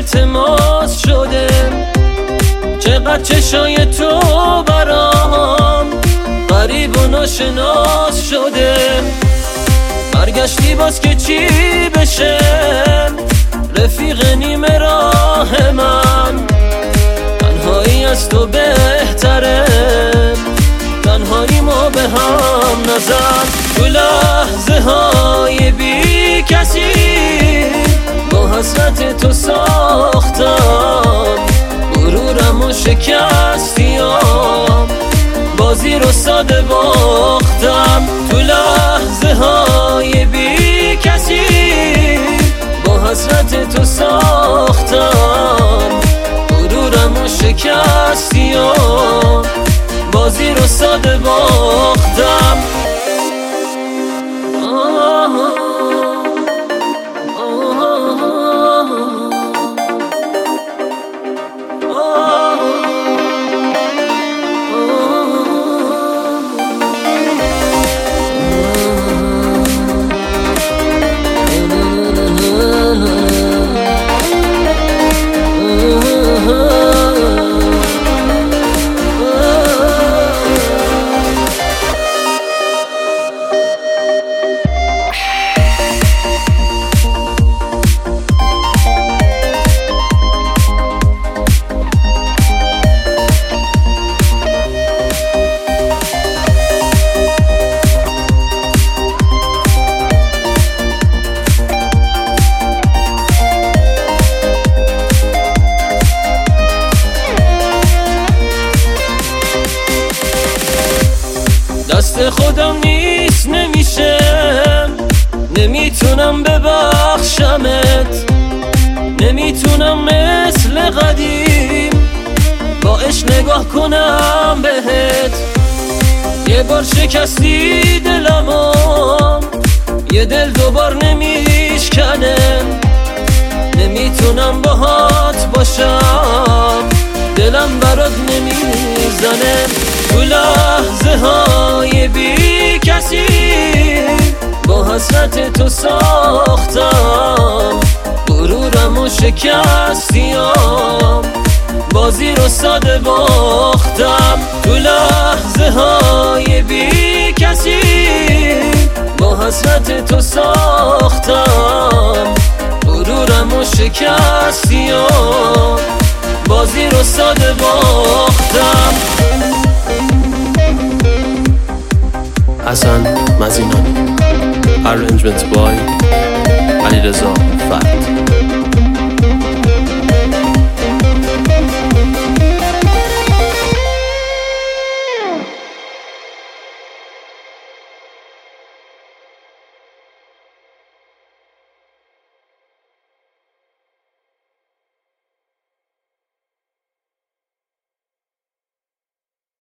التماس شده، چقدر چشای تو برام غریب و ناشناس شده. برگشتی باز که چی بشه، رفیق نیمه راه من. تنهایی از تو بهتره، تنهایی ما به هم نزن. تو لحظه های بی کسی با حسرت تو ساختم، غرورم و شکستیم، بازی رو ساده باختم. تو لحظه های بی کسی با حسرت تو ساختم، غرورم و شکستیم، بازی رو ساده باختم. دست خودم نیست، نمیشه، نمیتونم ببخشمت، نمیتونم مثل قدیم با عشق نگاه کنم بهت. یه بار شکستی دلمو، یه دل دوبار نمیشکنه، نمیتونم باهات باشم، دلم برات نمیزنه. تو لحظه های بی کسی با حسرت تو ساختم، غرورم و شکستیم، بازی رو ساده باختم. تو لحظه های بی کسی با حسرت تو ساختم، غرورم و شکستیم، بازی رو ساده باختم. حسن مزینانی. Arrangements by علیرضا فرد.